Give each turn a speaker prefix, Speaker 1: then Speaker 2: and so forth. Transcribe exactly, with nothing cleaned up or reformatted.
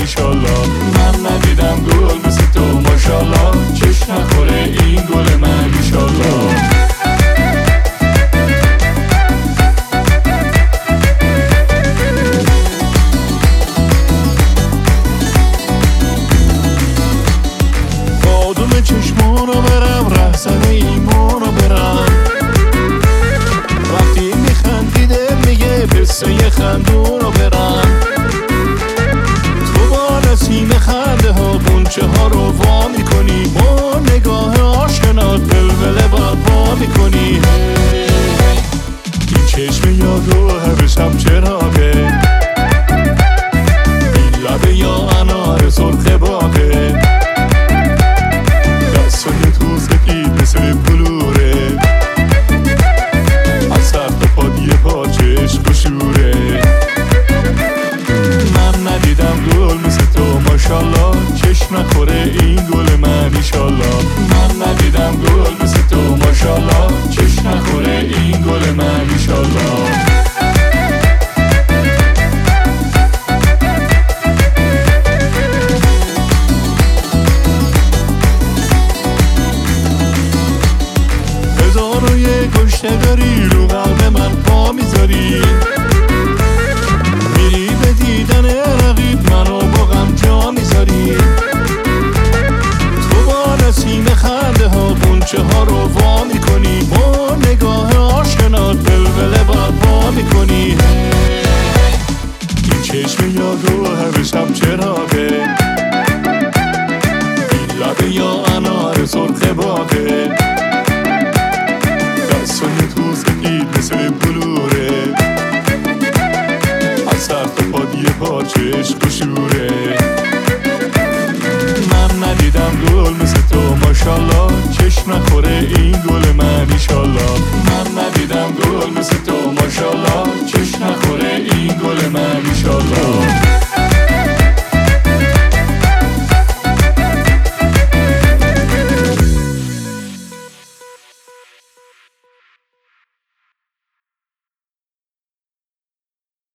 Speaker 1: ایشالله. من ندیدم گل مثل تو ماشالله، چشم نخوره این گل من ایشالله. بادوم چشمانو برم، رهزن ایمانو برم، وقتی میخندی دل میگه قصه خندونو برم. تو با نسیم خنده ها غنچه ها رو وا میکنی، با نگاه آشنات ولوله برپا میکنی. این چشم یادو هر شب چراغه، این لبه یا انار سرخ باغه، دستای تو سفید مثل بلوره، از سر تا پا یه پاچه عشق و شوره. من ندیدم گل مثل تو ماشالله، چشم نخوره این گل من ایشالله. من ندیدم گل مثل تو ماشالله، چشم نخوره این گل من ایشالله. هزار و یک کشته داری رو قلب من پا میذاری، میری به دیدن رقیب منو با غم جا میذاری. تو با نسیم خنده ها غنچه ها رو وا میکنی، با نگاه آشنات ولوله برپا میکنی. این چشم یادو هر شب چراغه، این لبه یا انار سرخ باغه، دستای تو سفید مثل بلوره، از سر تا پا یه پاچه عشق و شوره. من ندیدم گل مثل تو ماشالله، چشم نخوره این گل من ایشالله. من ندیدم گل مثل تو ماشالله، چشم نخوره این گل من ایشالله.